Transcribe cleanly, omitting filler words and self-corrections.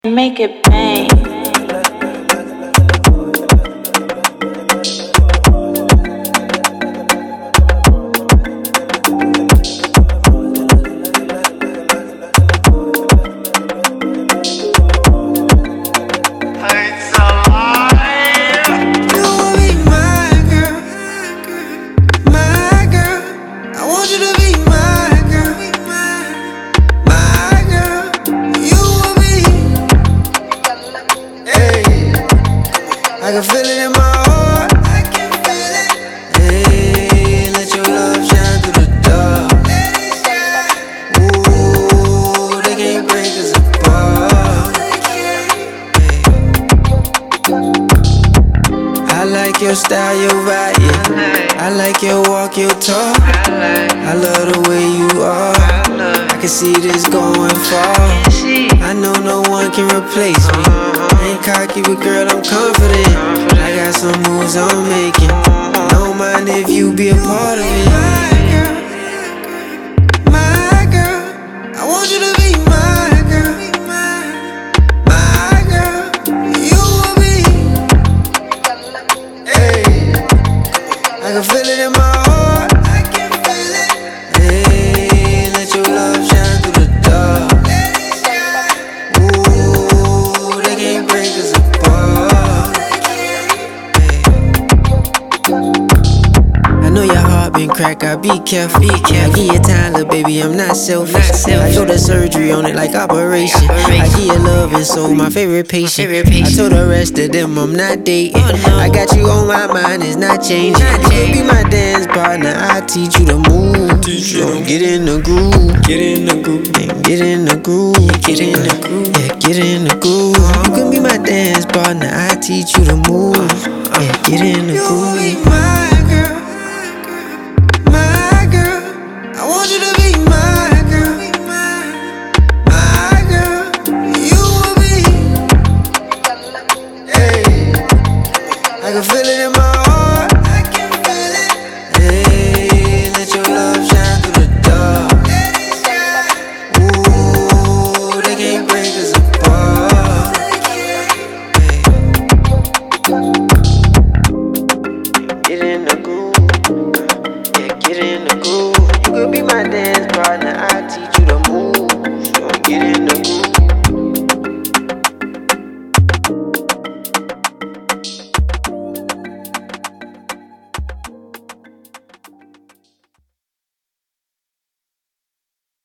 Make it bang. I can feel it in my heart. I can feel it. Hey, let your love shine through the dark. Ooh, they can't break us apart. Hey. I like your style, your vibe, yeah. I like your walk, your talk. I love the way you are. I can see this going far. I know no one can replace me. Ain't cocky, but girl, I'm confident. I got some moves I'm making. Don't mind if you be a part of it. My girl, I want you to be my girl. My girl, you will be. Hey, I can feel it in my heart. I can feel it. Hey, let your love shine through the dark. Ooh, they can't break us apart. I know your heart been cracked, I be careful. I give you time, little baby, I'm not selfish. I go to surgery on it like operation. I give you love and soul, my favorite patient. I told the rest of them I'm not dating. I got you on my mind, it's not changing. You could be my dance partner, I teach you to move. Get in the groove, get in the groove, get in the groove, get in the groove, yeah, get in the groove. You can be my dance partner, I teach you to move. Yeah, get in the groove.